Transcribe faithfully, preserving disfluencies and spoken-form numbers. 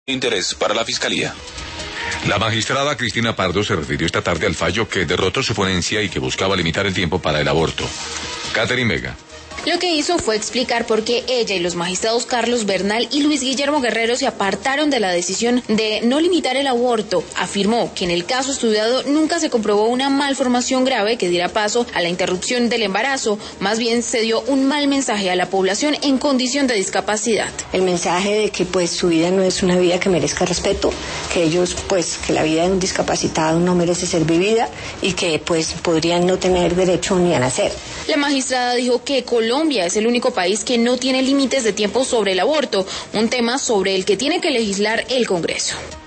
Interés para la Fiscalía. La magistrada Cristina Pardo se refirió esta tarde al fallo que derrotó su ponencia y que buscaba limitar el tiempo para el aborto. Catherine Vega. Lo que hizo fue explicar por qué ella y los magistrados Carlos Bernal y Luis Guillermo Guerrero se apartaron de la decisión de no limitar el aborto. Afirmó que en el caso estudiado nunca se comprobó una malformación grave que diera paso a la interrupción del embarazo, más bien se dio un mal mensaje a la población en condición de discapacidad. El mensaje de que pues su vida no es una vida que merezca respeto, que ellos pues que la vida de un discapacitado no merece ser vivida y que pues podrían no tener derecho ni a nacer. La magistrada dijo que Colombia es el único país que no tiene límites de tiempo sobre el aborto, un tema sobre el que tiene que legislar el Congreso.